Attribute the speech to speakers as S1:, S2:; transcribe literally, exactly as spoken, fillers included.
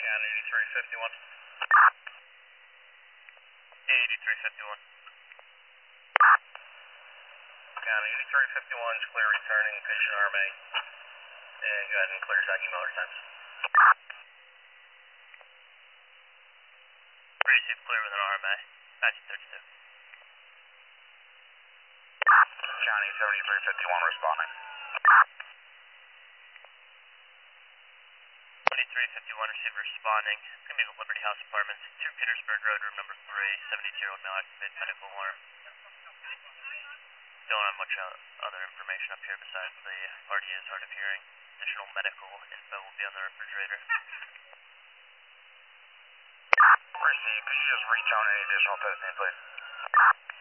S1: County eighty-three fifty-one. eighty-three fifty-one. County eighty-three fifty-one is clear returning patient R M A. And go ahead and clear Zaggy Miller times. Receive clear with an R M A. nineteen thirty-two. County seventy-three fifty-one responding. twenty-three fifty-one receiver responding. It's going to be the Liberty House Apartments, two Petersburg Road, room number three, seventy-two-year-old male activated medical alarm. Don't have much uh, other information up here besides the R D A's hard of hearing. Additional medical info will be on the refrigerator.
S2: Receive. Could you just retone any additional testing, please?